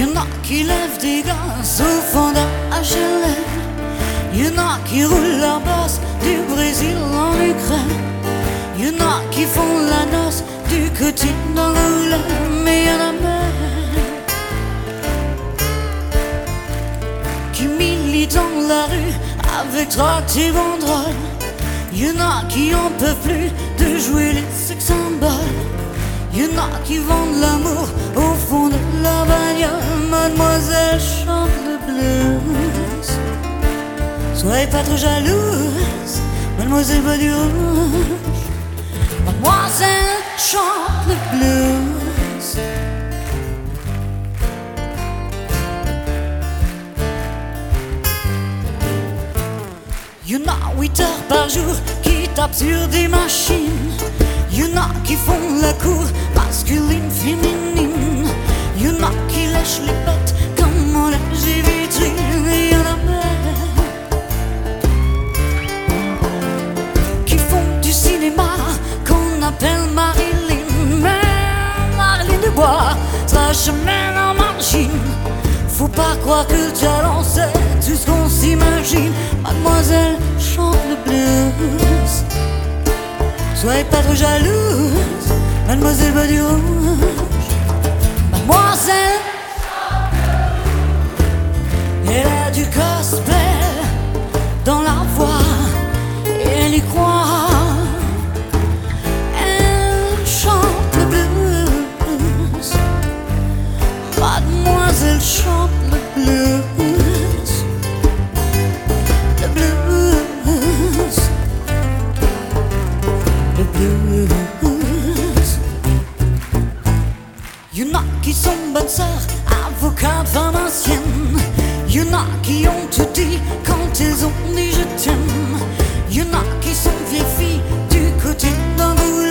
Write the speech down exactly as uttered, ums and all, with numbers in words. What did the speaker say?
Y'en a qui lèvent des gaz au fond d'un H L M. Y'en a qui roulent leur bosse du Brésil en Ukraine. Y'en a qui font la noce du côté d'Angoulême. Mais y'en a même qui militent dans la rue avec tracts et banderoles. Y'en a qui en peuvent plus de jouer les sex symboles. Y'en a qui vendent l'amour au fond de la bagnole. Mademoiselle chante le blues. Soyez pas trop jalouse, mademoiselle boit du rouge. Mademoiselle chante le blues. Y'en a huit heures par jour qui tapent sur des machines. Y'en a qui font la cour masculine, féminine. Y'en a qui lèchent les pattes comme on lèche les vitrines. Et y'en a même qui font du cinéma qu'on appelle Marilyn. Mais Marilyn Dubois sera jamais en machine. Faut pas croire que le talent c'est tout ce qu'on s'imagine. Mademoiselle chante le blues. Soyez pas trop jalouse, mademoiselle boit du rouge. Mademoiselle, elle a du gospel dans la voix et elle y croit. Elle chante le blues. Mademoiselle chante le blues. Le blues. Le blues. Y'en a qui sont bonnes sœurs, avocates, femmes anciennes. Y'en a qui ont tout dit quand elles ont dit je t'aime. Y'en a qui sont vieilles filles du côté d'Angoulême.